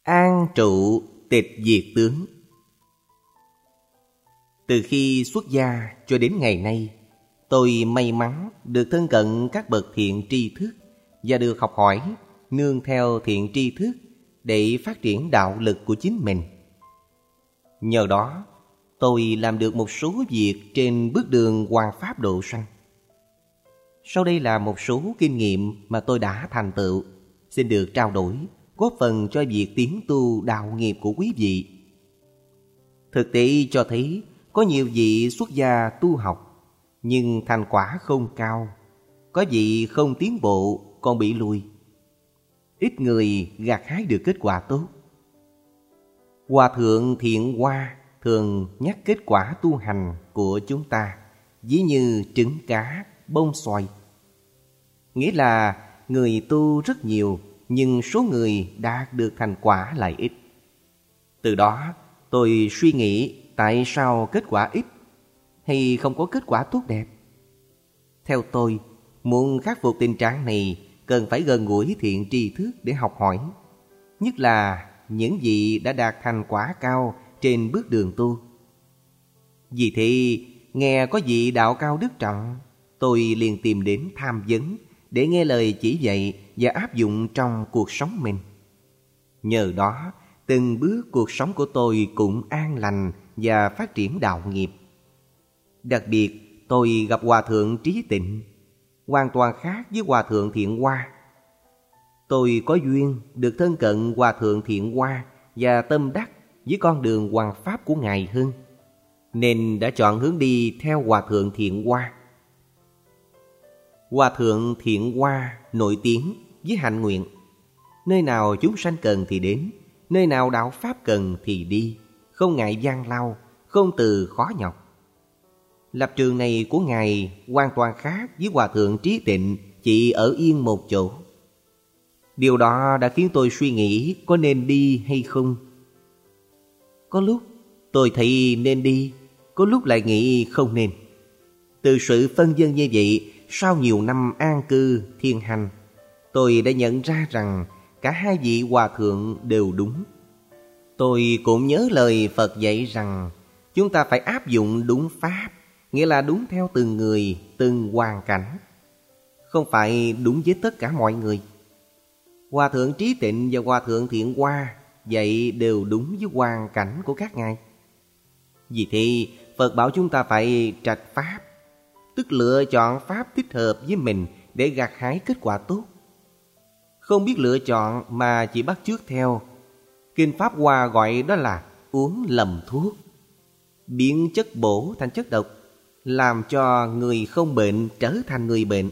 An trụ tịch diệt tướng. Từ khi xuất gia cho đến ngày nay, tôi may mắn được thân cận các bậc thiện tri thức và được học hỏi nương theo thiện tri thức để phát triển đạo lực của chính mình. Nhờ đó, tôi làm được một số việc trên bước đường hoằng pháp độ sanh. Sau đây là một số kinh nghiệm mà tôi đã thành tựu, xin được trao đổi, góp phần cho việc tiến tu đạo nghiệp của quý vị. Thực tế cho thấy có nhiều vị xuất gia tu học, nhưng thành quả không cao. Có vị không tiến bộ còn bị lùi. Ít người gặt hái được kết quả tốt. Hòa thượng Thiện Hoa thường nhắc kết quả tu hành của chúng ta ví như trứng cá, bông xoài. Nghĩa là người tu rất nhiều, nhưng số người đạt được thành quả lại ít. Từ đó tôi suy nghĩ tại sao kết quả ít hay không có kết quả tốt đẹp. Theo tôi, muốn khắc phục tình trạng này cần phải gần gũi thiện tri thức để học hỏi, nhất là những vị đã đạt thành quả cao trên bước đường tu. Vì thế, nghe có vị đạo cao đức trọng, tôi liền tìm đến tham vấn để nghe lời chỉ dạy và áp dụng trong cuộc sống mình. Nhờ đó, từng bước cuộc sống của tôi cũng an lành và phát triển đạo nghiệp. Đặc biệt, tôi gặp Hòa thượng Trí Tịnh, hoàn toàn khác với Hòa thượng Thiện Hoa. Tôi có duyên được thân cận Hòa thượng Thiện Hoa và tâm đắc với con đường hoằng pháp của Ngài hơn, nên đã chọn hướng đi theo Hòa thượng Thiện Hoa. Hòa thượng Thiện Hoa nổi tiếng với hạnh nguyện: nơi nào chúng sanh cần thì đến, nơi nào đạo pháp cần thì đi, không ngại gian lao, không từ khó nhọc. Lập trường này của Ngài hoàn toàn khác với Hòa thượng Trí Tịnh chỉ ở yên một chỗ. Điều đó đã khiến tôi suy nghĩ có nên đi hay không. Có lúc tôi thấy nên đi, có lúc lại nghĩ không nên. Từ sự phân vân như vậy, sau nhiều năm an cư thiền hành, tôi đã nhận ra rằng cả hai vị hòa thượng đều đúng. Tôi cũng nhớ lời Phật dạy rằng chúng ta phải áp dụng đúng pháp, nghĩa là đúng theo từng người, từng hoàn cảnh, không phải đúng với tất cả mọi người. Hòa thượng Trí Tịnh và Hòa thượng Thiện Hoa dạy đều đúng với hoàn cảnh của các ngài. Vì thế, Phật bảo chúng ta phải trạch pháp, tức lựa chọn pháp thích hợp với mình để gặt hái kết quả tốt. Không biết lựa chọn mà chỉ bắt chước theo, Kinh Pháp Hoa gọi đó là uống lầm thuốc, biến chất bổ thành chất độc, làm cho người không bệnh trở thành người bệnh.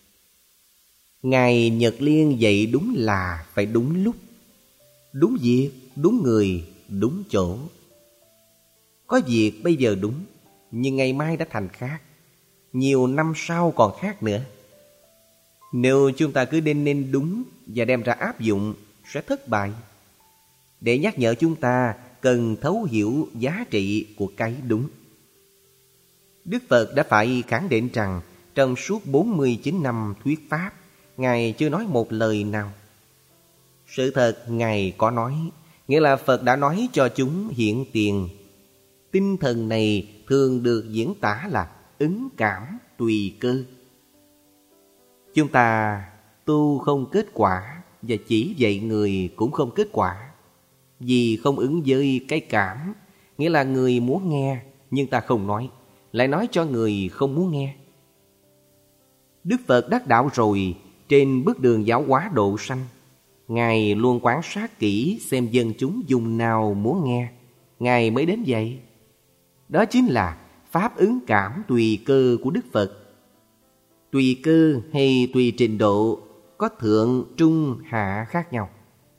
Ngài Nhật Liên dạy đúng là phải đúng lúc, đúng việc, đúng người, đúng chỗ. Có việc bây giờ đúng, nhưng ngày mai đã thành khác, nhiều năm sau còn khác nữa. Nếu chúng ta cứ nên đúng và đem ra áp dụng sẽ thất bại. Để nhắc nhở chúng ta cần thấu hiểu giá trị của cái đúng. Đức Phật đã phải khẳng định rằng trong suốt 49 năm thuyết Pháp, Ngài chưa nói một lời nào. Sự thật Ngài có nói, nghĩa là Phật đã nói cho chúng hiện tiền. Tinh thần này thường được diễn tả là ứng cảm tùy cơ. Chúng ta tu không kết quả và chỉ dạy người cũng không kết quả, vì không ứng với cái cảm, nghĩa là người muốn nghe nhưng ta không nói, lại nói cho người không muốn nghe. Đức Phật đắc đạo rồi, trên bước đường giáo hóa độ sanh, Ngài luôn quan sát kỹ xem dân chúng dùng nào muốn nghe, Ngài mới đến dạy. Đó chính là pháp ứng cảm tùy cơ của Đức Phật. Tùy cơ hay tùy trình độ, có thượng, trung, hạ khác nhau.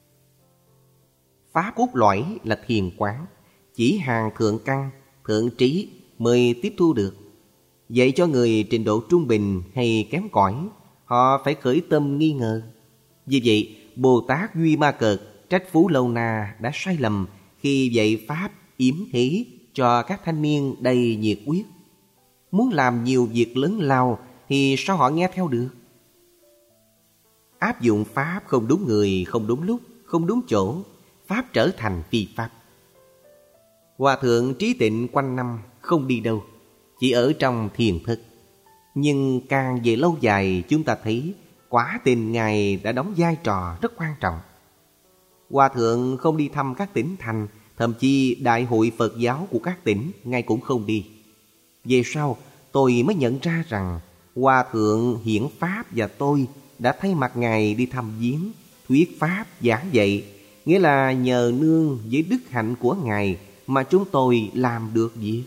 Pháp cốt lõi là thiền quán, chỉ hàng thượng căn, thượng trí mới tiếp thu được. Dạy cho người trình độ trung bình hay kém cỏi, họ phải khởi tâm nghi ngờ. Vì vậy, Bồ Tát Duy Ma Cật trách Phú Lâu Na đã sai lầm khi dạy pháp yếm thí cho các thanh niên đầy nhiệt huyết. Muốn làm nhiều việc lớn lao thì sao họ nghe theo được? Áp dụng pháp không đúng người, không đúng lúc, không đúng chỗ, pháp trở thành phi pháp. Hòa thượng Trí Tịnh quanh năm không đi đâu, chỉ ở trong thiền thất. Nhưng càng về lâu dài chúng ta thấy quả tình Ngài đã đóng vai trò rất quan trọng. Hòa thượng không đi thăm các tỉnh thành, thậm chí đại hội Phật giáo của các tỉnh Ngài cũng không đi. Về sau tôi mới nhận ra rằng Hòa thượng Hiển Pháp và tôi đã thay mặt Ngài đi thăm viếng, thuyết pháp, giảng dạy. Nghĩa là nhờ nương với đức hạnh của Ngài mà chúng tôi làm được việc.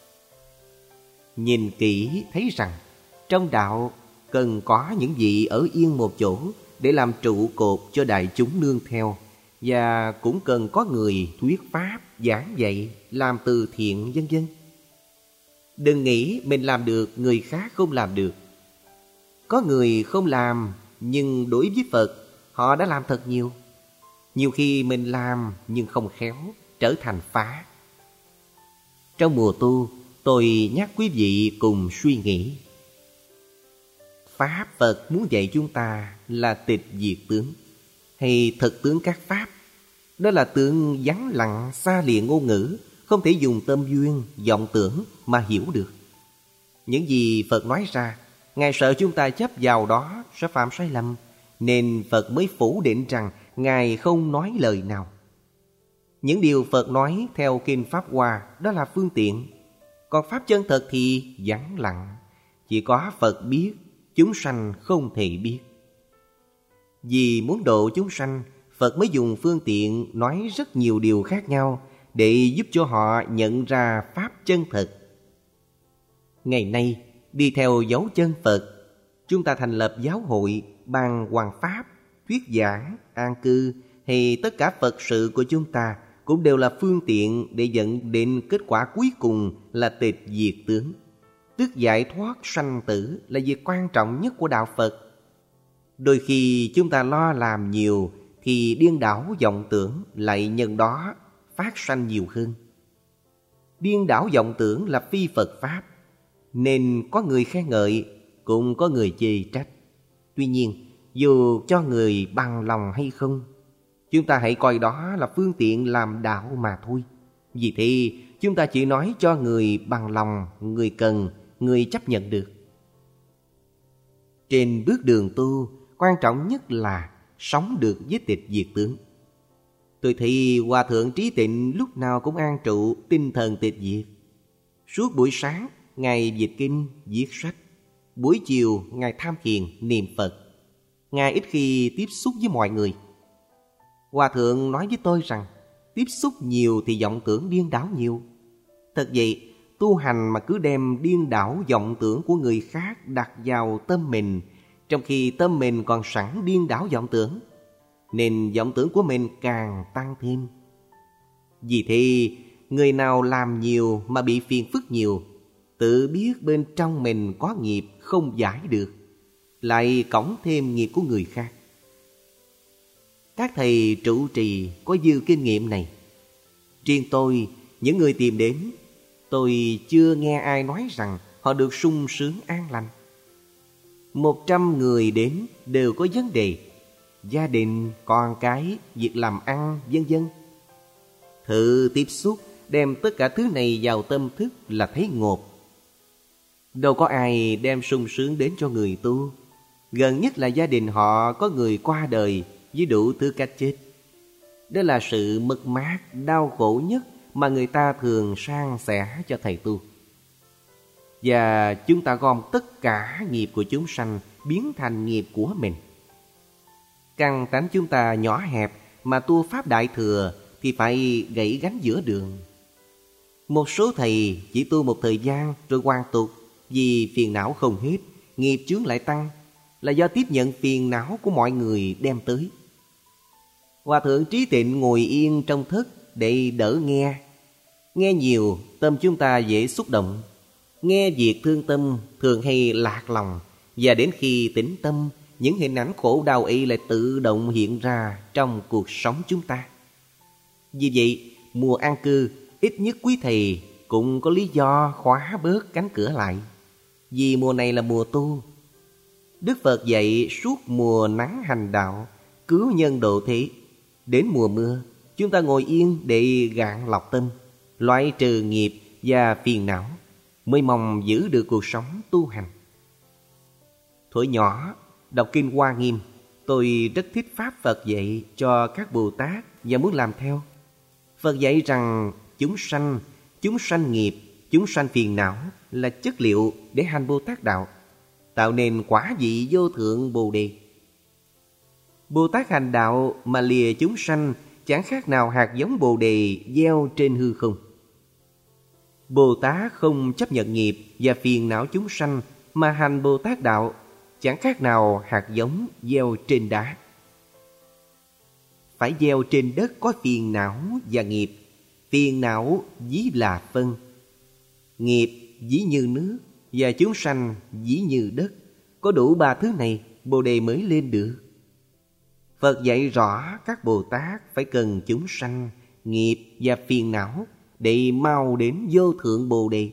Nhìn kỹ thấy rằng trong đạo cần có những vị ở yên một chỗ để làm trụ cột cho đại chúng nương theo, và cũng cần có người thuyết pháp, giảng dạy, làm từ thiện vân vân. Đừng nghĩ mình làm được người khác không làm được. Có người không làm, nhưng đối với Phật họ đã làm thật nhiều. Nhiều khi mình làm nhưng không khéo, trở thành phá. Trong mùa tu, tôi nhắc quý vị cùng suy nghĩ. Pháp Phật muốn dạy chúng ta là tịch diệt tướng, hay thực tướng các pháp. Đó là tướng vắng lặng, xa lìa ngôn ngữ, không thể dùng tâm duyên, vọng tưởng mà hiểu được. Những gì Phật nói ra, Ngài sợ chúng ta chấp vào đó sẽ phạm sai lầm, nên Phật mới phủ định rằng Ngài không nói lời nào. Những điều Phật nói theo Kinh Pháp Hoa đó là phương tiện. Còn pháp chân thật thì vắng lặng, chỉ có Phật biết, chúng sanh không thể biết. Vì muốn độ chúng sanh, Phật mới dùng phương tiện nói rất nhiều điều khác nhau để giúp cho họ nhận ra pháp chân thật. Ngày nay, đi theo dấu chân Phật, chúng ta thành lập giáo hội, ban hoằng pháp, thuyết giảng, an cư hay tất cả Phật sự của chúng ta cũng đều là phương tiện để dẫn đến kết quả cuối cùng là tịch diệt tướng. Tức giải thoát sanh tử là việc quan trọng nhất của đạo Phật. Đôi khi chúng ta lo làm nhiều thì điên đảo vọng tưởng lại nhân đó phát sanh nhiều hơn. Điên đảo vọng tưởng là phi Phật pháp, nên có người khen ngợi, cũng có người chê trách. Tuy nhiên, dù cho người bằng lòng hay không, chúng ta hãy coi đó là phương tiện làm đạo mà thôi. Vì thế, chúng ta chỉ nói cho người bằng lòng, người cần, người chấp nhận được. Trên bước đường tu, quan trọng nhất là sống được với tịch diệt tướng. Tôi thấy Hòa thượng Trí Tịnh lúc nào cũng an trụ tinh thần tịch diệt. Suốt buổi sáng, Ngài dịch kinh, viết sách. Buổi chiều, Ngài tham thiền, niệm Phật. Ngài ít khi tiếp xúc với mọi người. Hòa thượng nói với tôi rằng tiếp xúc nhiều thì vọng tưởng điên đảo nhiều. Thật vậy, tu hành mà cứ đem điên đảo vọng tưởng của người khác đặt vào tâm mình, trong khi tâm mình còn sẵn điên đảo vọng tưởng, nên vọng tưởng của mình càng tăng thêm. Vì thế, người nào làm nhiều mà bị phiền phức nhiều, tự biết bên trong mình có nghiệp không giải được, lại cõng thêm nghiệp của người khác. Các thầy trụ trì có dư kinh nghiệm này. Riêng tôi, những người tìm đến, tôi chưa nghe ai nói rằng họ được sung sướng an lành. 100 người đến đều có vấn đề, gia đình, con cái, việc làm ăn, vân vân. Thử tiếp xúc, đem tất cả thứ này vào tâm thức là thấy ngột. Đâu có ai đem sung sướng đến cho người tu. Gần nhất là gia đình họ có người qua đời với đủ thứ cách chết. Đó là sự mất mát, đau khổ nhất mà người ta thường san sẻ cho thầy tu. Và chúng ta gom tất cả nghiệp của chúng sanh biến thành nghiệp của mình. Căn tánh chúng ta nhỏ hẹp, mà tu pháp đại thừa thì phải gãy gánh giữa đường. Một số thầy chỉ tu một thời gian rồi hoàn tục, vì phiền não không hết, nghiệp chướng lại tăng, là do tiếp nhận phiền não của mọi người đem tới. Hòa thượng Trí Tịnh ngồi yên trong thất để đỡ nghe. Nghe nhiều, tâm chúng ta dễ xúc động. Nghe việc thương tâm thường hay lạc lòng, và đến khi tĩnh tâm, những hình ảnh khổ đau ấy lại tự động hiện ra trong cuộc sống chúng ta. Vì vậy, mùa an cư, ít nhất quý thầy cũng có lý do khóa bớt cánh cửa lại. Vì mùa này là mùa tu. Đức Phật dạy suốt mùa nắng hành đạo, cứu nhân độ thế. Đến mùa mưa, chúng ta ngồi yên để gạn lọc tâm, loại trừ nghiệp và phiền não, mới mong giữ được cuộc sống tu hành. Thuở nhỏ, đọc Kinh Hoa Nghiêm, tôi rất thích pháp Phật dạy cho các Bồ Tát và muốn làm theo. Phật dạy rằng chúng sanh nghiệp, chúng sanh phiền não là chất liệu để hành Bồ Tát đạo, tạo nên quả vị vô thượng Bồ Đề. Bồ Tát hành đạo mà lìa chúng sanh chẳng khác nào hạt giống Bồ Đề gieo trên hư không. Bồ Tát không chấp nhận nghiệp và phiền não chúng sanh mà hành Bồ Tát đạo chẳng khác nào hạt giống gieo trên đá. Phải gieo trên đất có phiền não và nghiệp. Phiền não ví là phân, nghiệp ví như nước và chúng sanh ví như đất. Có đủ ba thứ này, Bồ Đề mới lên được. Phật dạy rõ các Bồ Tát phải cần chúng sanh, nghiệp và phiền não để mau đến vô thượng Bồ Đề.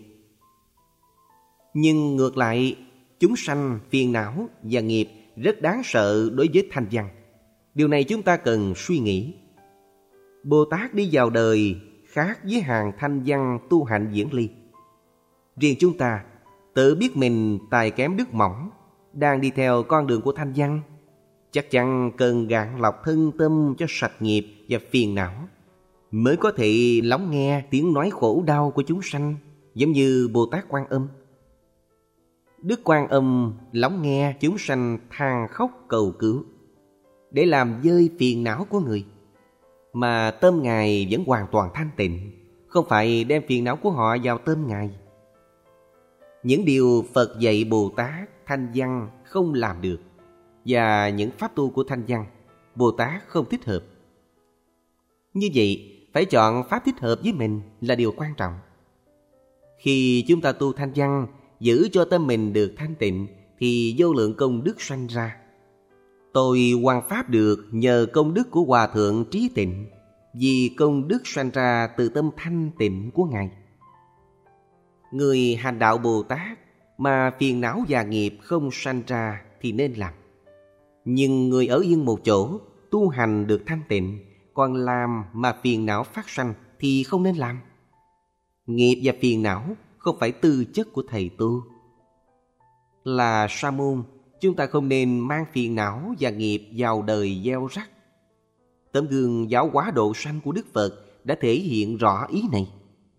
Nhưng ngược lại, chúng sanh, phiền não và nghiệp rất đáng sợ đối với thanh văn. Điều này chúng ta cần suy nghĩ. Bồ Tát đi vào đời khác với hàng thanh văn tu hạnh diễn ly. Riêng chúng ta tự biết mình tài kém đức mỏng, đang đi theo con đường của thanh văn, chắc chắn cần gạn lọc thân tâm cho sạch nghiệp và phiền não, mới có thể lắng nghe tiếng nói khổ đau của chúng sanh, giống như Bồ Tát Quan Âm. Đức Quan Âm lắng nghe chúng sanh than khóc cầu cứu để làm vơi phiền não của người, mà tâm Ngài vẫn hoàn toàn thanh tịnh, không phải đem phiền não của họ vào tâm Ngài. Những điều Phật dạy Bồ Tát thanh văn không làm được, và những pháp tu của thanh văn Bồ Tát không thích hợp. Như vậy, phải chọn pháp thích hợp với mình là điều quan trọng. Khi chúng ta tu thanh văn, giữ cho tâm mình được thanh tịnh, thì vô lượng công đức sanh ra. Tôi hoằng pháp được nhờ công đức của Hòa Thượng Trí Tịnh, vì công đức sanh ra từ tâm thanh tịnh của Ngài. Người hành đạo Bồ Tát mà phiền não và nghiệp không sanh ra thì nên làm. Nhưng người ở yên một chỗ, tu hành được thanh tịnh, còn làm mà phiền não phát sanh thì không nên làm. Nghiệp và phiền não không phải tư chất của thầy tu. Là sa môn, chúng ta không nên mang phiền não và nghiệp vào đời gieo rắc. Tấm gương giáo hóa độ sanh của Đức Phật đã thể hiện rõ ý này.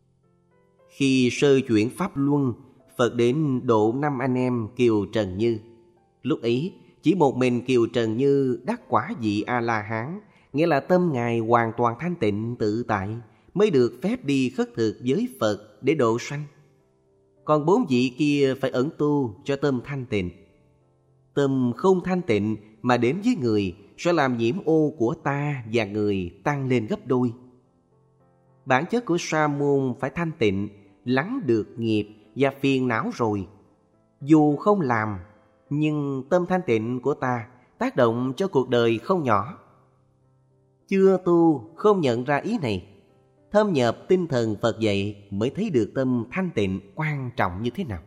Khi sơ chuyển Pháp Luân, Phật đến độ 5 anh em Kiều Trần Như. Lúc ấy, chỉ một mình Kiều Trần Như đắc quả vị A-la-hán, nghĩa là tâm Ngài hoàn toàn thanh tịnh tự tại, mới được phép đi khất thực với Phật để độ sanh. Còn 4 vị kia phải ẩn tu cho tâm thanh tịnh. Tâm không thanh tịnh mà đến với người sẽ làm nhiễm ô của ta và người tăng lên gấp đôi. Bản chất của sa môn phải thanh tịnh, lắng được nghiệp và phiền não rồi. Dù không làm, nhưng tâm thanh tịnh của ta tác động cho cuộc đời không nhỏ. Chưa tu không nhận ra ý này, thâm nhập tinh thần Phật dạy mới thấy được tâm thanh tịnh quan trọng như thế nào.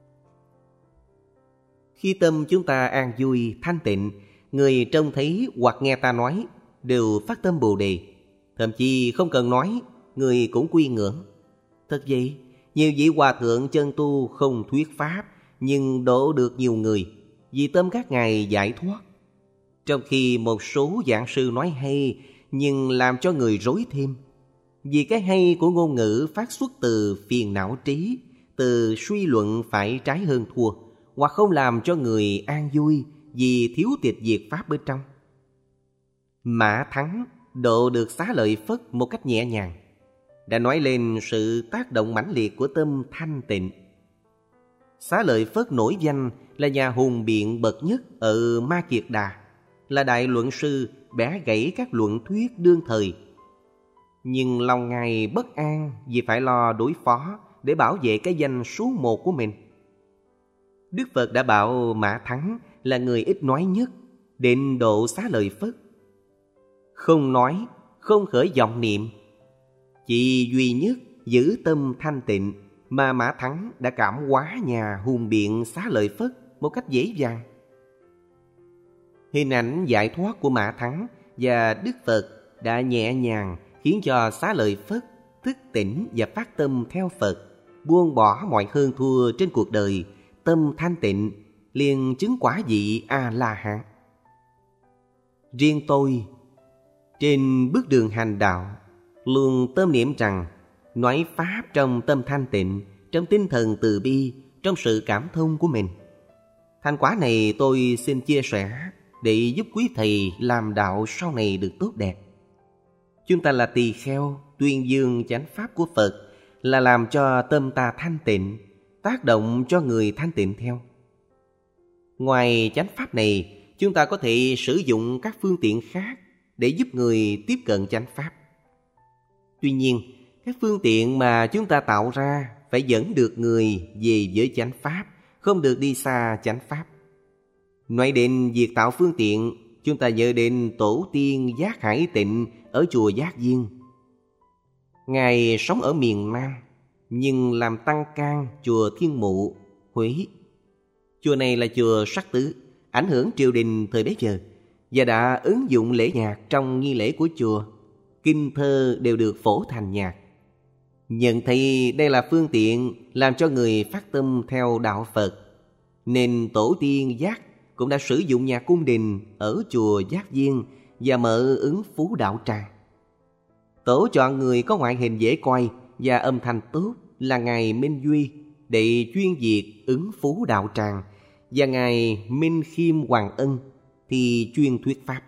Khi tâm chúng ta an vui, thanh tịnh, người trông thấy hoặc nghe ta nói đều phát tâm Bồ Đề. Thậm chí không cần nói, người cũng quy ngưỡng. Thật vậy, nhiều vị hòa thượng chân tu không thuyết pháp, nhưng độ được nhiều người, vì tâm các ngài giải thoát. Trong khi một số giảng sư nói hay, nhưng làm cho người rối thêm. Vì cái hay của ngôn ngữ phát xuất từ phiền não trí, từ suy luận phải trái hơn thua, hoặc không làm cho người an vui vì thiếu tịch diệt pháp bên trong. Mã Thắng độ được Xá Lợi Phất một cách nhẹ nhàng, đã nói lên sự tác động mãnh liệt của tâm thanh tịnh. Xá Lợi Phất nổi danh là nhà hùng biện bậc nhất ở Ma Kiệt Đà, là đại luận sư bẻ gãy các luận thuyết đương thời. Nhưng lòng Ngài bất an vì phải lo đối phó để bảo vệ cái danh số 1 của mình. Đức Phật đã bảo Mã Thắng là người ít nói nhất, định độ Xá Lợi Phất. Không nói, không khởi vọng niệm, chỉ duy nhất giữ tâm thanh tịnh mà Mã Thắng đã cảm hóa nhà hùng biện Xá Lợi Phất một cách dễ dàng. Hình ảnh giải thoát của Mã Thắng và Đức Phật đã nhẹ nhàng khiến cho Xá Lợi Phất thức tỉnh và phát tâm theo Phật, buông bỏ mọi hơn thua trên cuộc đời, tâm thanh tịnh, liền chứng quả vị A-la-hán. Riêng tôi, trên bước đường hành đạo, luôn tâm niệm rằng nói Pháp trong tâm thanh tịnh, trong tinh thần từ bi, trong sự cảm thông của mình. Thành quả này tôi xin chia sẻ để giúp quý thầy làm đạo sau này được tốt đẹp. Chúng ta là tỳ kheo, tuyên dương chánh Pháp của Phật, là làm cho tâm ta thanh tịnh, tác động cho người thanh tịnh theo. Ngoài chánh Pháp này, chúng ta có thể sử dụng các phương tiện khác để giúp người tiếp cận chánh Pháp. Tuy nhiên, các phương tiện mà chúng ta tạo ra phải dẫn được người về với chánh Pháp, không được đi xa chánh Pháp. Nói đến việc tạo phương tiện, chúng ta nhớ đến tổ tiên Giác Hải Tịnh ở chùa Giác Viên. Ngài sống ở miền Nam, nhưng làm tăng can chùa Thiên Mụ, Huế. Chùa này là chùa sắc tứ, ảnh hưởng triều đình thời bấy giờ, và đã ứng dụng lễ nhạc trong nghi lễ của chùa. Kinh thơ đều được phổ thành nhạc. Nhận thấy đây là phương tiện làm cho người phát tâm theo đạo Phật, nên tổ tiên Giác cũng đã sử dụng nhạc cung đình ở chùa Giác Viên và mở ứng phú đạo tràng. Tổ chọn người có ngoại hình dễ coi và âm thanh tốt là ngài Minh Duy để chuyên việc ứng phú đạo tràng, và ngài Minh Khiêm Hoàng Ân thì chuyên thuyết Pháp.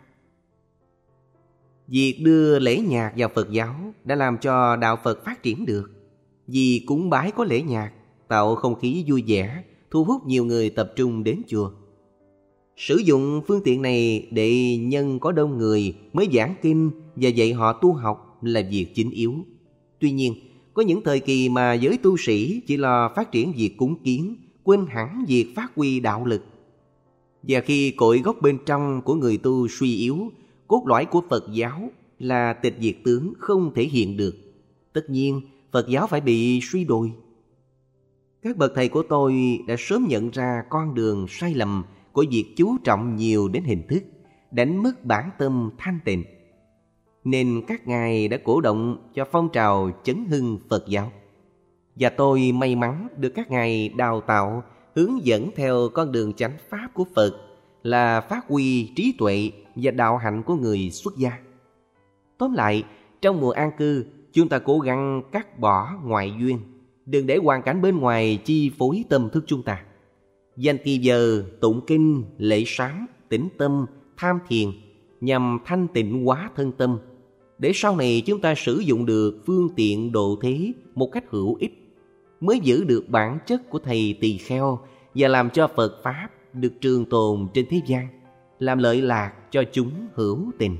Việc đưa lễ nhạc vào Phật giáo đã làm cho đạo Phật phát triển được. Vì cúng bái có lễ nhạc, tạo không khí vui vẻ, thu hút nhiều người tập trung đến chùa. Sử dụng phương tiện này để nhân có đông người mới giảng kinh và dạy họ tu học là việc chính yếu. Tuy nhiên, có những thời kỳ mà giới tu sĩ chỉ lo phát triển việc cúng kiến, quên hẳn việc phát huy đạo lực. Và khi cội gốc bên trong của người tu suy yếu, cốt lõi của Phật giáo là tịch diệt tướng không thể hiện được, tất nhiên Phật giáo phải bị suy đồi. Các bậc thầy của tôi đã sớm nhận ra con đường sai lầm của việc chú trọng nhiều đến hình thức, đánh mất bản tâm thanh tịnh. Nên các ngài đã cổ động cho phong trào chấn hưng Phật giáo. Và tôi may mắn được các ngài đào tạo, hướng dẫn theo con đường chánh Pháp của Phật, là phát huy trí tuệ và đạo hạnh của người xuất gia. Tóm lại, trong mùa an cư, chúng ta cố gắng cắt bỏ ngoại duyên, đừng để hoàn cảnh bên ngoài chi phối tâm thức chúng ta. Dành thì giờ tụng kinh, lễ sám, tĩnh tâm, tham thiền nhằm thanh tịnh hóa thân tâm, để sau này chúng ta sử dụng được phương tiện độ thế một cách hữu ích, mới giữ được bản chất của thầy tỳ kheo và làm cho Phật Pháp được trường tồn trên thế gian, làm lợi lạc cho chúng hữu tình.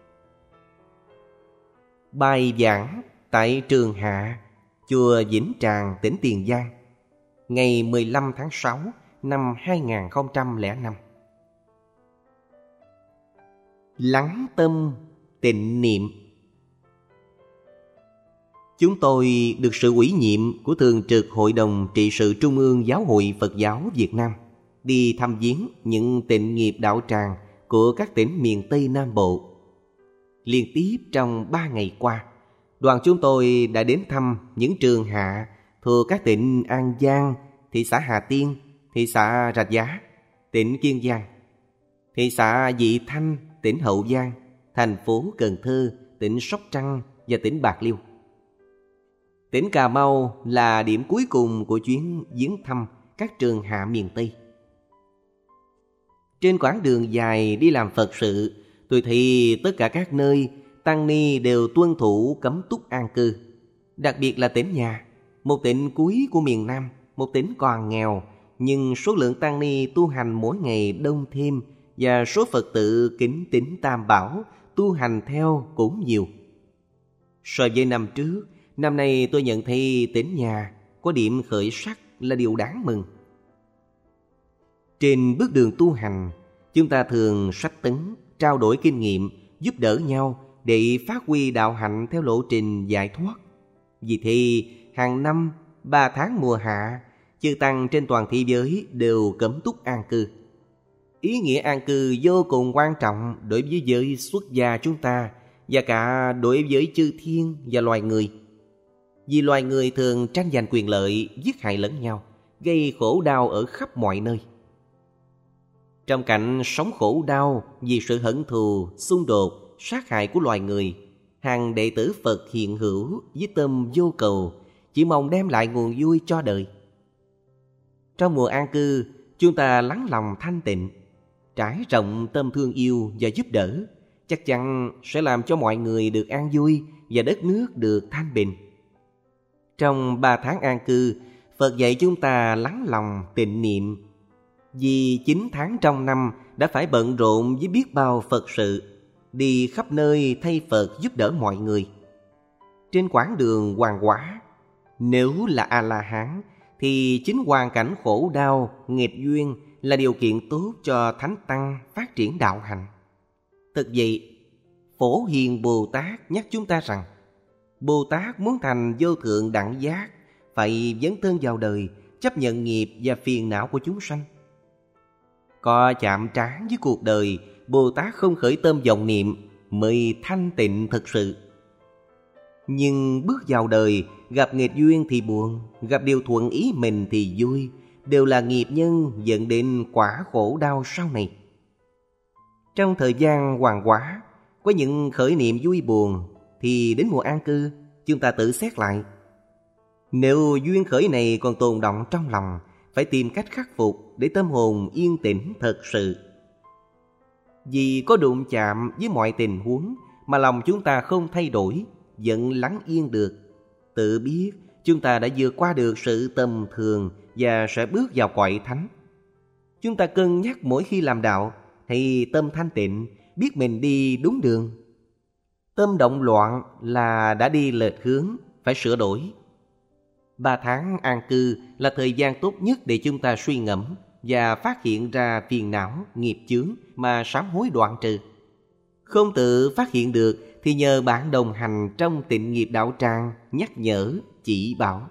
Bài giảng tại Trường Hạ, chùa Vĩnh Tràng, tỉnh Tiền Giang, ngày 15 tháng 6 năm 2005. Lắng tâm tịnh niệm. Chúng tôi được sự ủy nhiệm của Thường trực Hội đồng Trị sự Trung ương Giáo hội Phật giáo Việt Nam đi thăm viếng những tịnh nghiệp đạo tràng của các tỉnh miền Tây Nam Bộ. Liên tiếp trong 3 ngày qua, đoàn chúng tôi đã đến thăm những trường hạ thuộc các tỉnh An Giang, thị xã Hà Tiên, thị xã Rạch Giá, tỉnh Kiên Giang, thị xã Vị Thanh, tỉnh Hậu Giang, thành phố Cần Thơ, tỉnh Sóc Trăng và tỉnh Bạc Liêu. Tỉnh Cà Mau là điểm cuối cùng của chuyến viếng thăm các trường hạ miền Tây. Trên quãng đường dài đi làm Phật sự, tôi thấy tất cả các nơi tăng ni đều tuân thủ cấm túc an cư. Đặc biệt là tỉnh nhà, một tỉnh cuối của miền Nam, một tỉnh còn nghèo, nhưng số lượng tăng ni tu hành mỗi ngày đông thêm và số Phật tử kính tín Tam Bảo tu hành theo cũng nhiều. So với năm trước, năm nay tôi nhận thấy tỉnh nhà có điểm khởi sắc là điều đáng mừng. Trên bước đường tu hành, chúng ta thường sách tấn, trao đổi kinh nghiệm, giúp đỡ nhau để phát huy đạo hạnh theo lộ trình giải thoát. Vì thế, hàng năm 3 tháng mùa hạ, chư tăng trên toàn thế giới đều cấm túc an cư. Ý nghĩa an cư vô cùng quan trọng đối với giới xuất gia chúng ta và cả đối với chư thiên và loài người. Vì loài người thường tranh giành quyền lợi, giết hại lẫn nhau, gây khổ đau ở khắp mọi nơi. Trong cảnh sống khổ đau vì sự hận thù, xung đột, sát hại của loài người, hàng đệ tử Phật hiện hữu với tâm vô cầu, chỉ mong đem lại nguồn vui cho đời. Trong mùa an cư, chúng ta lắng lòng thanh tịnh, trải rộng tâm thương yêu và giúp đỡ, chắc chắn sẽ làm cho mọi người được an vui và đất nước được thanh bình. Trong 3 tháng an cư, Phật dạy chúng ta lắng lòng tịnh niệm. Vì 9 tháng trong năm đã phải bận rộn với biết bao Phật sự, đi khắp nơi thay Phật giúp đỡ mọi người. Trên quãng đường hoàng hóa, nếu là A-la-hán thì chính hoàn cảnh khổ đau, nghiệp duyên là điều kiện tốt cho Thánh Tăng phát triển đạo hành. Thực vậy, Phổ Hiền Bồ Tát nhắc chúng ta rằng Bồ Tát muốn thành vô thượng đẳng giác phải dấn thân vào đời, chấp nhận nghiệp và phiền não của chúng sanh. Có chạm trán với cuộc đời, Bồ Tát không khởi tâm vọng niệm mới thanh tịnh thực sự. Nhưng bước vào đời, gặp nghịch duyên thì buồn, gặp điều thuận ý mình thì vui, đều là nghiệp nhân dẫn đến quả khổ đau sau này. Trong thời gian hoàng hóa, có những khởi niệm vui buồn, thì đến mùa an cư, chúng ta tự xét lại. Nếu duyên khởi này còn tồn động trong lòng, phải tìm cách khắc phục để tâm hồn yên tĩnh thật sự. Vì có đụng chạm với mọi tình huống mà lòng chúng ta không thay đổi, vẫn lắng yên được, tự biết chúng ta đã vượt qua được sự tầm thường và sẽ bước vào cõi thánh. Chúng ta cân nhắc mỗi khi làm đạo, thì tâm thanh tịnh, biết mình đi đúng đường. Tâm động loạn là đã đi lệch hướng, phải sửa đổi. 3 tháng an cư là thời gian tốt nhất để chúng ta suy ngẫm và phát hiện ra phiền não, nghiệp chướng mà sám hối đoạn trừ. Không tự phát hiện được thì nhờ bạn đồng hành trong tịnh nghiệp đạo tràng nhắc nhở, chỉ bảo.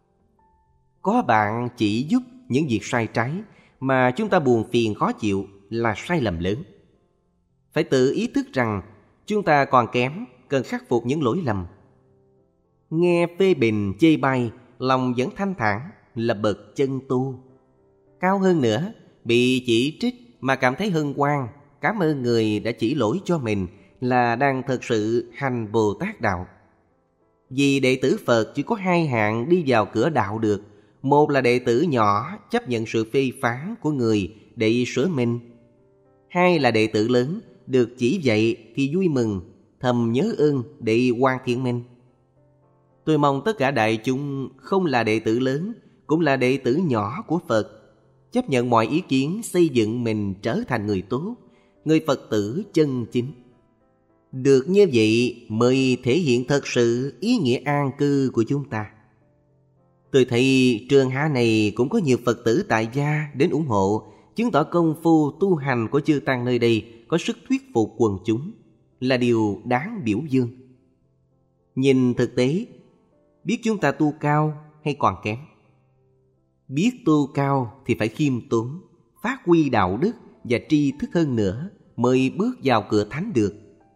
Có bạn chỉ giúp những việc sai trái mà chúng ta buồn phiền khó chịu là sai lầm lớn. Phải tự ý thức rằng chúng ta còn kém, cần khắc phục những lỗi lầm. Nghe phê bình chê bai, lòng vẫn thanh thản là bậc chân tu. Cao hơn nữa, bị chỉ trích mà cảm thấy hân hoan, cảm ơn người đã chỉ lỗi cho mình là đang thật sự hành Bồ Tát đạo. Vì đệ tử Phật chỉ có 2 hạng đi vào cửa đạo được. Một là đệ tử nhỏ chấp nhận sự phê phán của người để sửa mình. 2 là đệ tử lớn được chỉ dạy thì vui mừng, thầm nhớ ơn để hoàn thiện mình. Tôi mong tất cả đại chúng không là đệ tử lớn, cũng là đệ tử nhỏ của Phật, chấp nhận mọi ý kiến xây dựng mình trở thành người tốt, người Phật tử chân chính. Được như vậy mới thể hiện thật sự ý nghĩa an cư của chúng ta. Tôi thấy trường hạ này cũng có nhiều Phật tử tại gia đến ủng hộ, chứng tỏ công phu tu hành của chư tăng nơi đây có sức thuyết phục quần chúng, là điều đáng biểu dương. Nhìn thực tế, biết chúng ta tu cao hay còn kém. Biết tu cao thì phải khiêm tốn, phát huy đạo đức và tri thức hơn nữa mới bước vào cửa thánh được.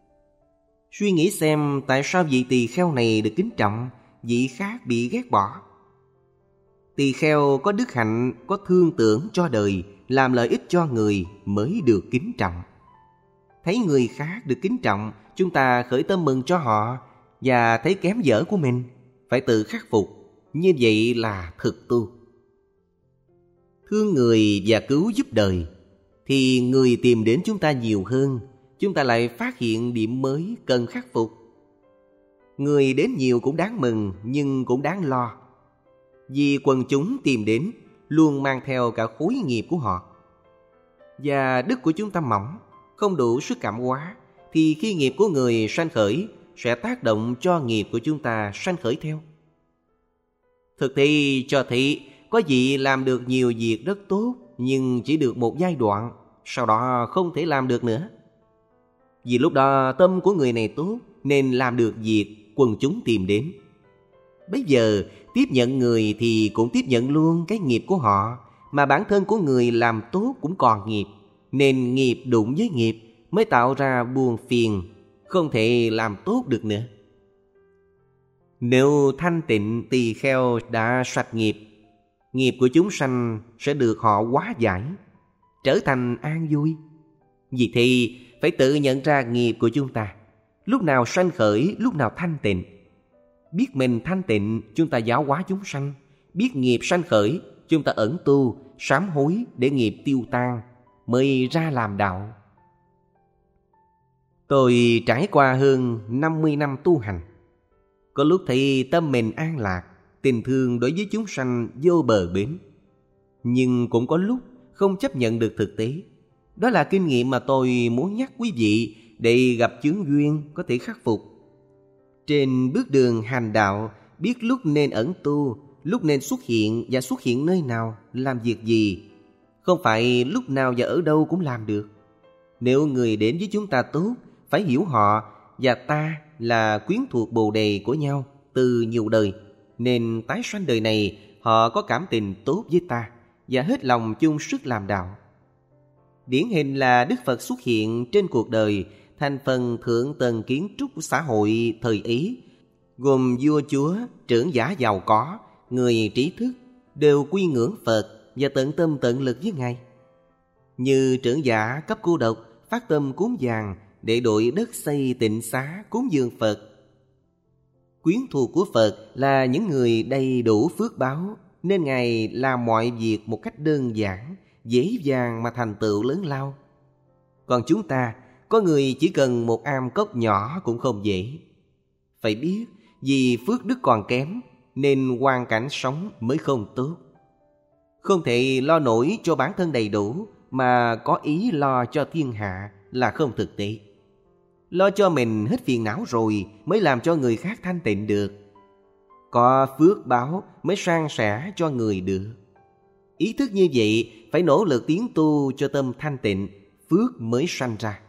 Suy nghĩ xem tại sao vị tỳ kheo này được kính trọng, vị khác bị ghét bỏ. Tỳ kheo có đức hạnh, có thương tưởng cho đời, làm lợi ích cho người mới được kính trọng. Thấy người khác được kính trọng, chúng ta khởi tâm mừng cho họ, và thấy kém dở của mình phải tự khắc phục. Như vậy là thực tu. Thương người và cứu giúp đời thì người tìm đến chúng ta nhiều hơn, chúng ta lại phát hiện điểm mới cần khắc phục. Người đến nhiều cũng đáng mừng, nhưng cũng đáng lo. Vì quần chúng tìm đến luôn mang theo cả khối nghiệp của họ. Và đức của chúng ta mỏng, không đủ sức cảm hóa, thì khi nghiệp của người sanh khởi sẽ tác động cho nghiệp của chúng ta sanh khởi theo. Thực thi cho thấy có vị làm được nhiều việc rất tốt, nhưng chỉ được một giai đoạn, sau đó không thể làm được nữa. Vì lúc đó tâm của người này tốt nên làm được việc quần chúng tìm đến. Bây giờ tiếp nhận người thì cũng tiếp nhận luôn cái nghiệp của họ, mà bản thân của người làm tốt cũng còn nghiệp, nên nghiệp đụng với nghiệp mới tạo ra buồn phiền, không thể làm tốt được nữa. Nếu thanh tịnh tỳ kheo đã sạch nghiệp, nghiệp của chúng sanh sẽ được họ hóa giải, trở thành an vui. Vì thì phải tự nhận ra nghiệp của chúng ta, lúc nào sanh khởi, lúc nào thanh tịnh. Biết mình thanh tịnh, chúng ta giáo hóa chúng sanh. Biết nghiệp sanh khởi, chúng ta ẩn tu, sám hối để nghiệp tiêu tan, mới ra làm đạo. Tôi trải qua hơn 50 năm tu hành. Có lúc thì tâm mình an lạc, tình thương đối với chúng sanh vô bờ bến. Nhưng cũng có lúc không chấp nhận được thực tế. Đó là kinh nghiệm mà tôi muốn nhắc quý vị để gặp chướng duyên có thể khắc phục. Trên bước đường hành đạo, biết lúc nên ẩn tu, lúc nên xuất hiện và xuất hiện nơi nào, làm việc gì. Không phải lúc nào và ở đâu cũng làm được. Nếu người đến với chúng ta tốt, phải hiểu họ và ta là quyến thuộc bồ đề của nhau từ nhiều đời, nên tái sanh đời này họ có cảm tình tốt với ta và hết lòng chung sức làm đạo. Điển hình là Đức Phật xuất hiện trên cuộc đời thành phần thượng tầng kiến trúc xã hội thời ấy, gồm vua chúa, trưởng giả giàu có, người trí thức đều quy ngưỡng Phật và tận tâm tận lực với Ngài. Như trưởng giả cấp cô độc phát tâm cúng dường để đổi đất xây tịnh xá cúng dường Phật. Quyến thuộc của Phật là những người đầy đủ phước báo, nên Ngài làm mọi việc một cách đơn giản, dễ dàng mà thành tựu lớn lao. Còn chúng ta, có người chỉ cần một am cốc nhỏ cũng không dễ. Phải biết, vì phước đức còn kém, nên hoàn cảnh sống mới không tốt. Không thể lo nổi cho bản thân đầy đủ, mà có ý lo cho thiên hạ là không thực tế. Lo cho mình hết phiền não rồi mới làm cho người khác thanh tịnh được. Có phước báo mới san sẻ cho người được. Ý thức như vậy, phải nỗ lực tiến tu cho tâm thanh tịnh, phước mới sanh ra.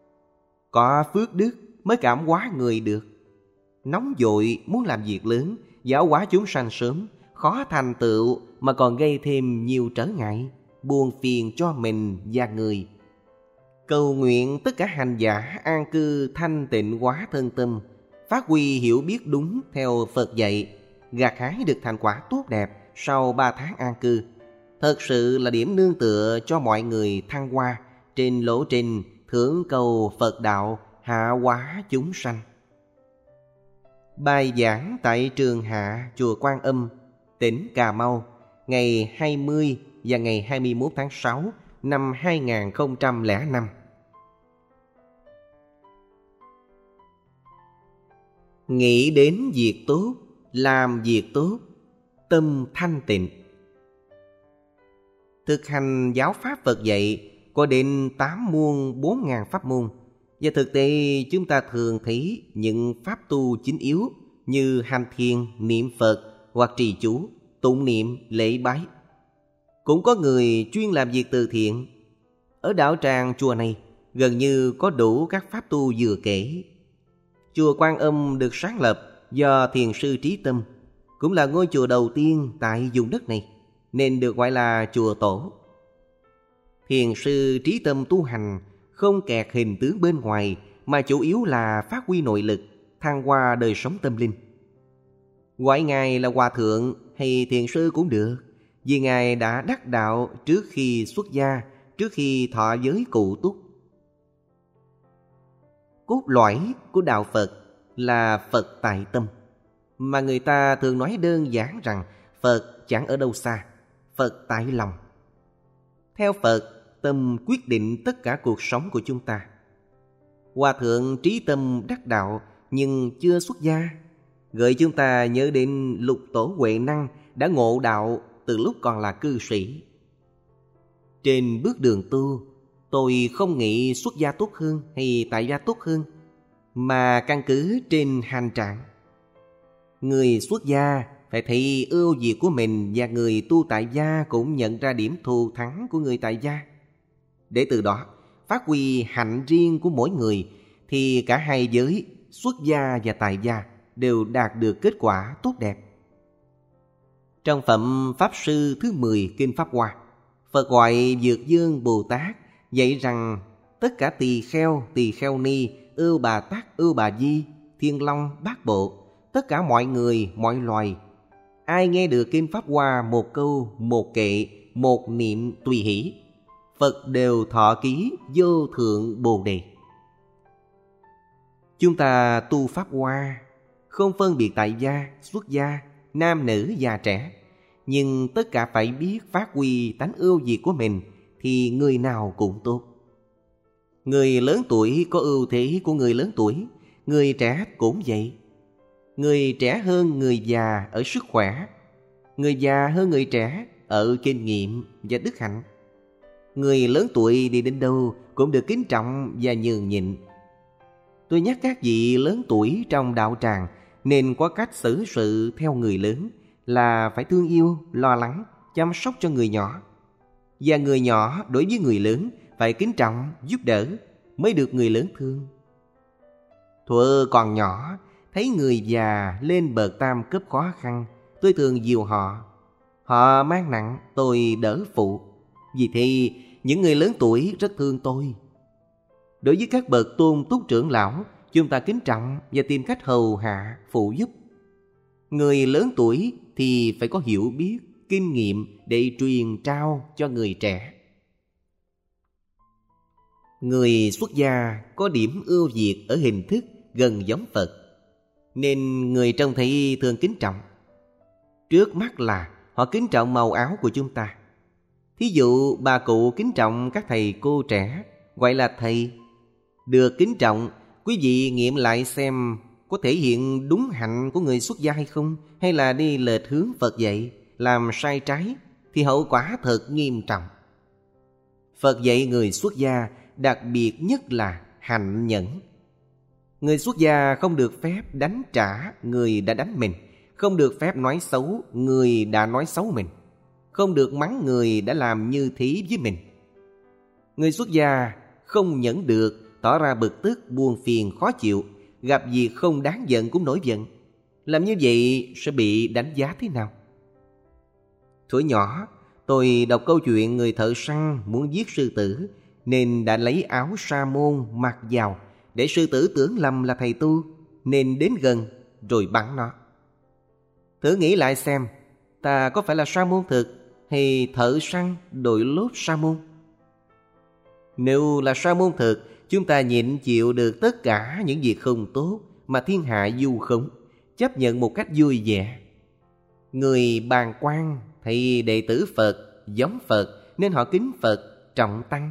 Có phước đức mới cảm hóa người được. Nóng vội muốn làm việc lớn, giáo hóa chúng sanh sớm, khó thành tựu mà còn gây thêm nhiều trở ngại, buồn phiền cho mình và người. Cầu nguyện tất cả hành giả an cư thanh tịnh hóa thân tâm, phát huy hiểu biết đúng theo Phật dạy, gặt hái được thành quả tốt đẹp sau 3 tháng an cư. Thật sự là điểm nương tựa cho mọi người thăng hoa trên lộ trình thưởng cầu Phật đạo, hạ hóa chúng sanh. Bài giảng tại Trường Hạ, chùa Quan Âm, tỉnh Cà Mau, ngày 20 và ngày 21 tháng 6 năm 2005. Nghĩ đến việc tốt, làm việc tốt, tâm thanh tịnh. Thực hành giáo pháp Phật dạy có đến 8 muôn 4.000 pháp môn. Và thực tế chúng ta thường thấy những pháp tu chính yếu như hành thiền, niệm Phật hoặc trì chú, tụng niệm, lễ bái. Cũng có người chuyên làm việc từ thiện. Ở đạo tràng chùa này gần như có đủ các pháp tu vừa kể. Chùa Quan Âm được sáng lập do Thiền sư Trí Tâm, cũng là ngôi chùa đầu tiên tại vùng đất này, nên được gọi là chùa tổ. Thiền sư Trí Tâm tu hành không kẹt hình tướng bên ngoài, mà chủ yếu là phát huy nội lực, thăng hoa đời sống tâm linh. Gọi Ngài là Hòa Thượng hay Thiền sư cũng được, vì Ngài đã đắc đạo trước khi xuất gia, trước khi thọ giới cụ túc. Cốt lõi của đạo Phật là Phật tại tâm, mà người ta thường nói đơn giản rằng Phật chẳng ở đâu xa, Phật tại lòng. Theo Phật, tâm quyết định tất cả cuộc sống của chúng ta. Hòa Thượng Trí Tâm đắc đạo nhưng chưa xuất gia, gợi chúng ta nhớ đến Lục Tổ Huệ Năng đã ngộ đạo từ lúc còn là cư sĩ. Trên bước đường tu, tôi không nghĩ xuất gia tốt hơn hay tại gia tốt hơn, mà căn cứ trên hành trạng. Người xuất gia phải thấy ưu việt của mình, và người tu tại gia cũng nhận ra điểm thù thắng của người tại gia. Để từ đó phát huy hạnh riêng của mỗi người, thì cả hai giới xuất gia và tại gia đều đạt được kết quả tốt đẹp. Trong phẩm Pháp Sư thứ 10 Kinh Pháp Hoa, Phật gọi Dược Dương Bồ Tát dạy rằng tất cả tỳ kheo ni Ưu Bà Tát, Ưu Bà Di, Thiên Long, Bát Bộ, tất cả mọi người, mọi loài, ai nghe được kinh Pháp Hoa một câu, một kệ, một niệm tùy hỷ, Phật đều thọ ký vô thượng Bồ Đề. Chúng ta tu Pháp Hoa không phân biệt tại gia, xuất gia, nam nữ già trẻ, nhưng tất cả phải biết phát huy tánh ưu việt của mình thì người nào cũng tốt. Người lớn tuổi có ưu thế của người lớn tuổi, người trẻ cũng vậy. Người trẻ hơn người già ở sức khỏe, người già hơn người trẻ ở kinh nghiệm và đức hạnh. Người lớn tuổi đi đến đâu cũng được kính trọng và nhường nhịn. Tôi nhắc các vị lớn tuổi trong đạo tràng nên có cách xử sự theo người lớn là phải thương yêu, lo lắng, chăm sóc cho người nhỏ. Và người nhỏ đối với người lớn phải kính trọng, giúp đỡ mới được người lớn thương. Thuở còn nhỏ, thấy người già lên bậc tam cấp khó khăn, tôi thường dìu họ. Họ mang nặng, tôi đỡ phụ. Vì thế, những người lớn tuổi rất thương tôi. Đối với các bậc tôn túc trưởng lão, chúng ta kính trọng và tìm cách hầu hạ, phụ giúp. Người lớn tuổi thì phải có hiểu biết, kinh nghiệm để truyền trao cho người trẻ. Người xuất gia có điểm ưu việt ở hình thức gần giống Phật, nên người trông thấy thường kính trọng. Trước mắt là họ kính trọng màu áo của chúng ta. Thí dụ bà cụ kính trọng các thầy cô trẻ, gọi là thầy. Được kính trọng, quý vị nghiệm lại xem có thể hiện đúng hạnh của người xuất gia hay không, hay là đi lệch hướng Phật dạy, làm sai trái, thì hậu quả thật nghiêm trọng. Phật dạy người xuất gia đặc biệt nhất là hạnh nhẫn. Người xuất gia không được phép đánh trả người đã đánh mình, không được phép nói xấu người đã nói xấu mình, không được mắng người đã làm như thế với mình. Người xuất gia không nhẫn được, tỏ ra bực tức, buồn phiền, khó chịu, gặp việc không đáng giận cũng nổi giận. Làm như vậy sẽ bị đánh giá thế nào? Thuở nhỏ, tôi đọc câu chuyện người thợ săn muốn giết sư tử nên đã lấy áo sa môn mặc vào để sư tử tưởng lầm là thầy tu, nên đến gần rồi bắn nó. Thử nghĩ lại xem, ta có phải là sa môn thực hay thợ săn đội lốt sa môn? Nếu là sa môn thực, chúng ta nhịn chịu được tất cả những việc không tốt mà thiên hạ du khống, chấp nhận một cách vui vẻ. Người bàng quan thì đệ tử Phật, giống Phật nên họ kính Phật, trọng tăng.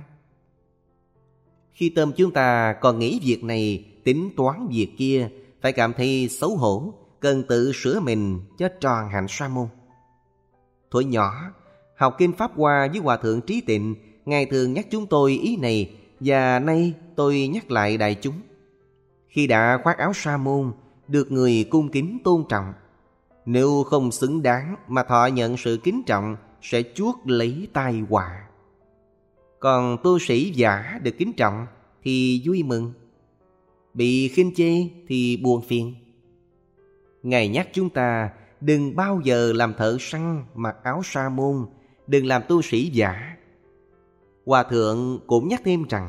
Khi tâm chúng ta còn nghĩ việc này, tính toán việc kia, phải cảm thấy xấu hổ, cần tự sửa mình cho tròn hạnh sa môn. Thuở nhỏ, học kinh Pháp Hoa với Hòa Thượng Trí Tịnh, Ngài thường nhắc chúng tôi ý này, và nay tôi nhắc lại đại chúng. Khi đã khoác áo sa môn, được người cung kính tôn trọng, nếu không xứng đáng mà thọ nhận sự kính trọng, sẽ chuốc lấy tai họa. Còn tu sĩ giả được kính trọng thì vui mừng, bị khinh chê thì buồn phiền. Ngài nhắc chúng ta đừng bao giờ làm thợ săn mặc áo sa môn, đừng làm tu sĩ giả. Hòa Thượng cũng nhắc thêm rằng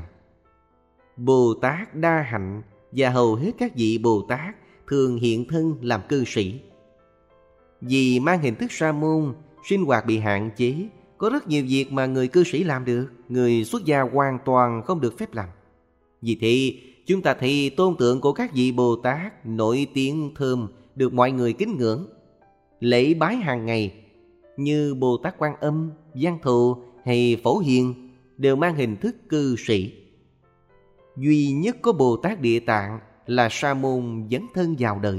Bồ Tát đa hạnh và hầu hết các vị Bồ Tát thường hiện thân làm cư sĩ. Vì mang hình thức sa môn, sinh hoạt bị hạn chế, có rất nhiều việc mà người cư sĩ làm được, người xuất gia hoàn toàn không được phép làm. Vì thế, chúng ta thấy tôn tượng của các vị Bồ Tát nổi tiếng thơm, được mọi người kính ngưỡng. Lễ bái hàng ngày như Bồ Tát Quan Âm, Văn Thù hay Phổ Hiền đều mang hình thức cư sĩ. Duy nhất có Bồ Tát Địa Tạng là sa môn dấn thân vào đời.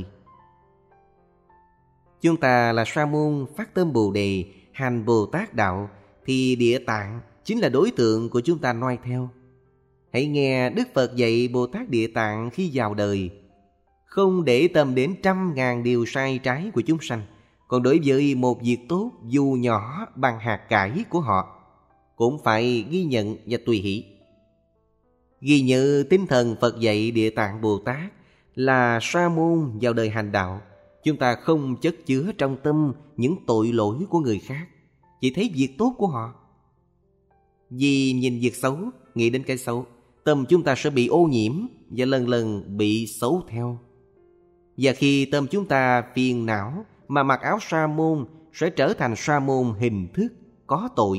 Chúng ta là sa môn phát tâm Bồ Đề, hành Bồ Tát Đạo, thì Địa Tạng chính là đối tượng của chúng ta noi theo. Hãy nghe Đức Phật dạy Bồ Tát Địa Tạng khi vào đời, không để tâm đến 100.000 điều sai trái của chúng sanh. Còn đối với một việc tốt dù nhỏ bằng hạt cải của họ, cũng phải ghi nhận và tùy hỷ. Ghi nhớ tinh thần Phật dạy Địa Tạng Bồ Tát là sa môn vào đời hành đạo. Chúng ta không chất chứa trong tâm những tội lỗi của người khác, chỉ thấy việc tốt của họ. Vì nhìn việc xấu, nghĩ đến cái xấu, tâm chúng ta sẽ bị ô nhiễm và lần lần bị xấu theo. Và khi tâm chúng ta phiền não mà mặc áo sa môn, sẽ trở thành sa môn hình thức, có tội.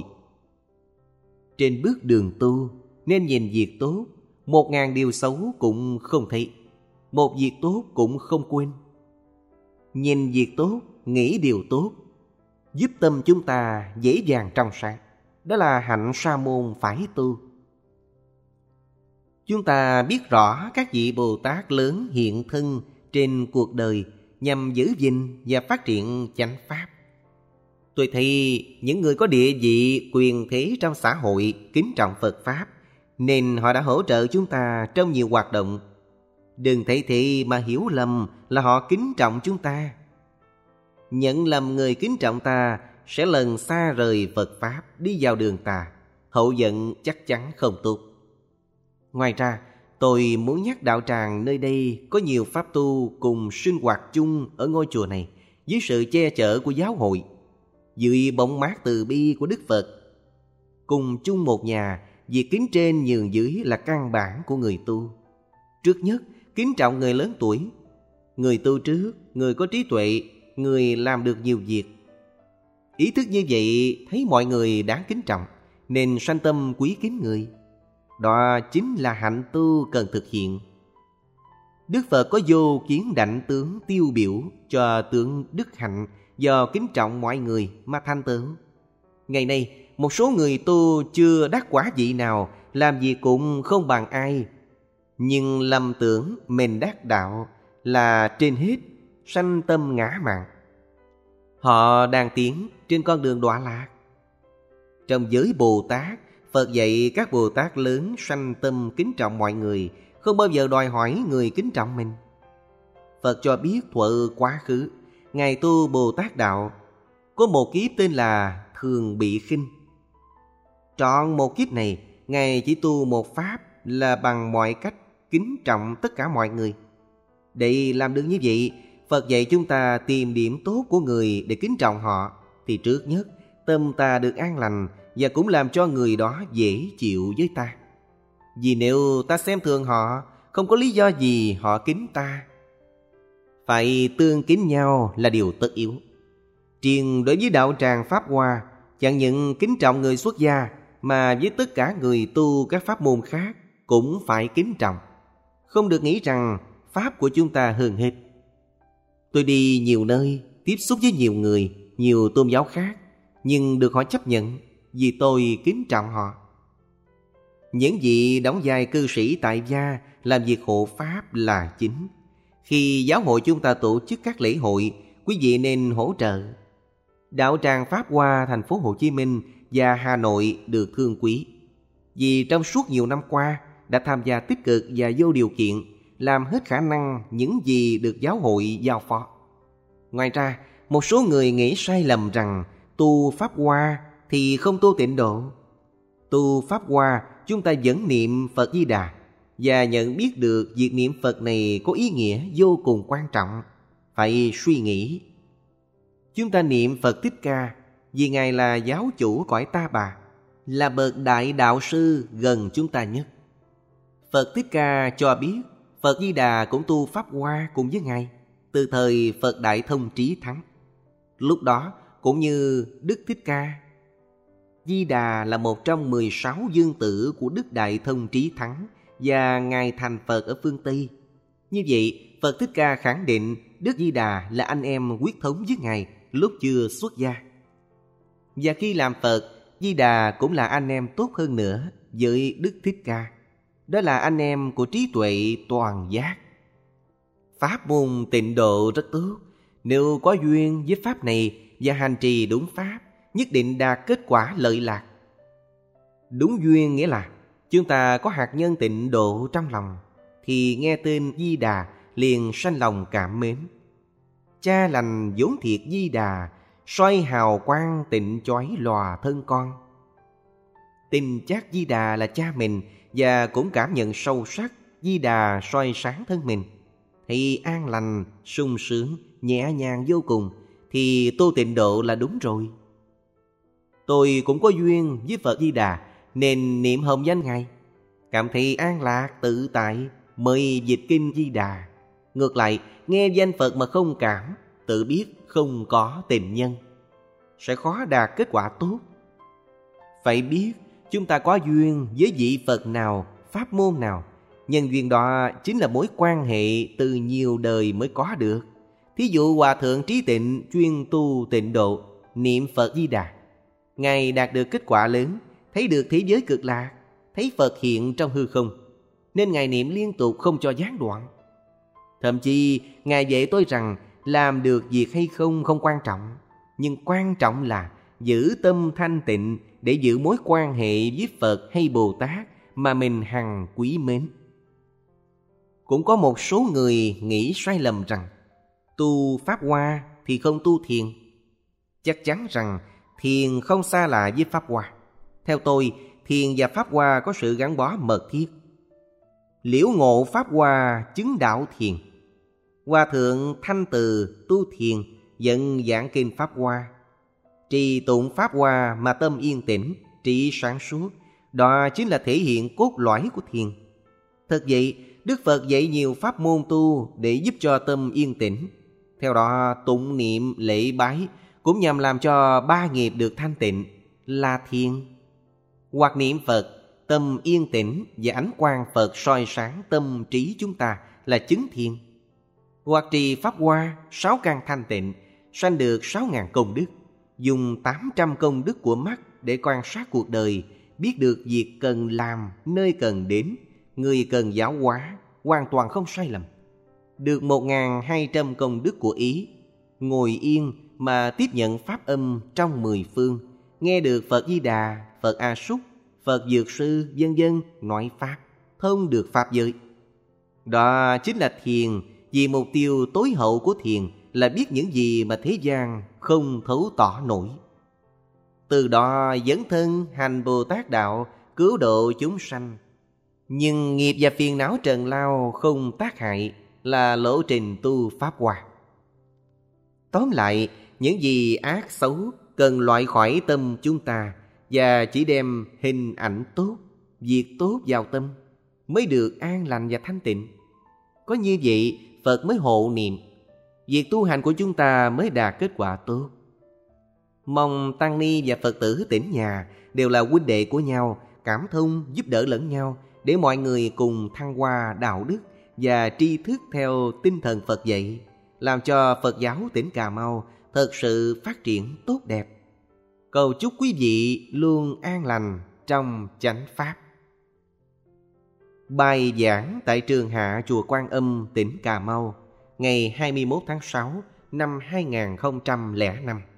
Trên bước đường tu nên nhìn việc tốt, 1000 điều xấu cũng không thấy, một việc tốt cũng không quên. Nhìn việc tốt, nghĩ điều tốt, giúp tâm chúng ta dễ dàng trong sáng. Đó là hạnh sa môn phải tu. Chúng ta biết rõ các vị Bồ Tát lớn hiện thân trên cuộc đời nhằm giữ gìn và phát triển chánh pháp. Tôi thấy những người có địa vị quyền thế trong xã hội kính trọng Phật Pháp, nên họ đã hỗ trợ chúng ta trong nhiều hoạt động. Đừng thấy thế mà hiểu lầm là họ kính trọng chúng ta. Nhận lầm người kính trọng ta sẽ lần xa rời Phật Pháp, đi vào đường tà, hậu vận chắc chắn không tốt. Ngoài ra, tôi muốn nhắc đạo tràng nơi đây có nhiều pháp tu cùng sinh hoạt chung ở ngôi chùa này dưới sự che chở của giáo hội, dưới bóng mát từ bi của Đức Phật. Cùng chung một nhà, việc kính trên nhường dưới là căn bản của người tu. Trước nhất, kính trọng người lớn tuổi. Người tu trước, người có trí tuệ, người làm được nhiều việc. Ý thức như vậy thấy mọi người đáng kính trọng, nên sanh tâm quý kính người. Đó chính là hạnh tu cần thực hiện. Đức Phật có vô kiến đảnh tướng tiêu biểu cho tướng đức hạnh do kính trọng mọi người mà thành tựu. Ngày nay, một số người tu chưa đắc quả vị nào, làm gì cũng không bằng ai, nhưng lầm tưởng mình đắc đạo là trên hết, sanh tâm ngã mạn. Họ đang tiến trên con đường đọa lạc. Trong giới Bồ Tát, Phật dạy các Bồ Tát lớn sanh tâm kính trọng mọi người, không bao giờ đòi hỏi người kính trọng mình. Phật cho biết thuở quá khứ, Ngài tu Bồ Tát Đạo, có một kiếp tên là Thường Bị Khinh. Trọn một kiếp này, Ngài chỉ tu một pháp là bằng mọi cách kính trọng tất cả mọi người. Để làm được như vậy, Phật dạy chúng ta tìm điểm tốt của người để kính trọng họ, thì trước nhất tâm ta được an lành và cũng làm cho người đó dễ chịu với ta. Vì nếu ta xem thường họ, không có lý do gì họ kính ta. Phải tương kính nhau là điều tất yếu. Riêng đối với đạo tràng Pháp Hoa, chẳng những kính trọng người xuất gia, mà với tất cả người tu các pháp môn khác cũng phải kính trọng. Không được nghĩ rằng pháp của chúng ta hơn hết. Tôi đi nhiều nơi, tiếp xúc với nhiều người, nhiều tôn giáo khác, nhưng được họ chấp nhận vì tôi kính trọng họ. Những vị đóng vai cư sĩ tại gia làm việc hộ pháp là chính. Khi giáo hội chúng ta tổ chức các lễ hội, quý vị nên hỗ trợ. Đạo tràng Pháp Hoa thành phố Hồ Chí Minh và Hà Nội được thương quý, vì trong suốt nhiều năm qua đã tham gia tích cực và vô điều kiện, làm hết khả năng những gì được giáo hội giao phó. Ngoài ra, một số người nghĩ sai lầm rằng tu Pháp Hoa thì không tu Tịnh Độ. Tu Pháp Hoa, chúng ta vẫn niệm Phật Di Đà và nhận biết được việc niệm Phật này có ý nghĩa vô cùng quan trọng. Phải suy nghĩ. Chúng ta niệm Phật Thích Ca vì Ngài là giáo chủ cõi Ta Bà, là bậc đại đạo sư gần chúng ta nhất. Phật Thích Ca cho biết Phật Di Đà cũng tu Pháp Hoa cùng với Ngài từ thời Phật Đại Thông Trí Thắng. Lúc đó cũng như Đức Thích Ca, Di Đà là một trong 16 dương tử của Đức Đại Thông Trí Thắng và Ngài thành Phật ở phương Tây. Như vậy, Phật Thích Ca khẳng định Đức Di Đà là anh em huyết thống với Ngài lúc chưa xuất gia. Và khi làm Phật, Di Đà cũng là anh em tốt hơn nữa với Đức Thích Ca. Đó là anh em của trí tuệ toàn giác. Pháp môn Tịnh Độ rất tốt. Nếu có duyên với pháp này và hành trì đúng pháp, nhất định đạt kết quả lợi lạc. Đúng duyên nghĩa là chúng ta có hạt nhân Tịnh Độ trong lòng, thì nghe tên Di Đà liền sanh lòng cảm mến. Cha lành vốn thiệt Di Đà, soi hào quang tịnh chói lòa thân con. Tin chắc Di Đà là cha mình và cũng cảm nhận sâu sắc Di Đà soi sáng thân mình, thì an lành, sung sướng, nhẹ nhàng vô cùng, thì tu Tịnh Độ là đúng rồi. Tôi cũng có duyên với Phật Di Đà nên niệm hồng danh Ngài. cảm thấy an lạc tự tại mới dịch kinh Di Đà. Ngược lại, nghe danh Phật mà không cảm, tự biết không có tình nhân, sẽ khó đạt kết quả tốt. Phải biết chúng ta có duyên với vị Phật nào, pháp môn nào, nhân duyên đó chính là mối quan hệ từ nhiều đời mới có được. Thí dụ Hòa Thượng Trí Tịnh chuyên tu tịnh độ, niệm Phật Di Đà. Ngài đạt được kết quả lớn, thấy được thế giới cực lạc, thấy Phật hiện trong hư không, nên Ngài niệm liên tục không cho gián đoạn. Thậm chí Ngài dạy tôi rằng làm được việc hay không không quan trọng, nhưng quan trọng là giữ tâm thanh tịnh để giữ mối quan hệ với Phật hay Bồ Tát mà mình hằng quý mến. Cũng có một số người nghĩ sai lầm rằng tu Pháp Hoa thì không tu thiền. Chắc chắn rằng thiền không xa lạ với Pháp Hoa. Theo tôi, thiền và Pháp Hoa có sự gắn bó mật thiết. Liễu ngộ Pháp Hoa chứng đạo thiền. Hòa Thượng Thanh Từ tu thiền, dẫn giảng kinh Pháp Hoa. Trì tụng Pháp Hoa mà tâm yên tĩnh, trí sáng suốt, đó chính là thể hiện cốt lõi của thiền. Thật vậy, Đức Phật dạy nhiều pháp môn tu để giúp cho tâm yên tĩnh. Theo đó tụng niệm lễ bái cũng nhằm làm cho ba nghiệp được thanh tịnh là thiền. Hoặc niệm Phật, tâm yên tĩnh và ánh quang Phật soi sáng tâm trí chúng ta là chứng thiền. Hoặc trì Pháp Hoa, 6 căn thanh tịnh, sanh được 6.000 công đức. Dùng 800 công đức của mắt để quan sát cuộc đời, biết được việc cần làm, nơi cần đến, người cần giáo hóa, hoàn toàn không sai lầm. Được 1.200 công đức của ý, ngồi yên mà tiếp nhận pháp âm trong 10 phương, nghe được Phật Di Đà, Phật A Súc, Phật Dược Sư, vân vân nói pháp, thông được pháp giới. Đó chính là thiền, vì mục tiêu tối hậu của thiền là biết những gì mà thế gian không thấu tỏ nổi. Từ đó dấn thân hành Bồ Tát đạo, cứu độ chúng sanh. Nhưng nghiệp và phiền não trần lao không tác hại là lộ trình tu Pháp Hoa. Tóm lại, những gì ác xấu cần loại khỏi tâm chúng ta và chỉ đem hình ảnh tốt, việc tốt vào tâm mới được an lành và thanh tịnh. Có như vậy, Phật mới hộ niệm, việc tu hành của chúng ta mới đạt kết quả tốt. Mong tăng ni và Phật tử tỉnh nhà đều là huynh đệ của nhau, cảm thông giúp đỡ lẫn nhau để mọi người cùng thăng hoa đạo đức và tri thức theo tinh thần Phật dạy, làm cho Phật giáo tỉnh Cà Mau thật sự phát triển tốt đẹp. Cầu chúc quý vị luôn an lành trong chánh pháp. Bài giảng tại Trường Hạ Chùa Quan Âm, tỉnh Cà Mau, ngày 21 tháng 6 năm 2005.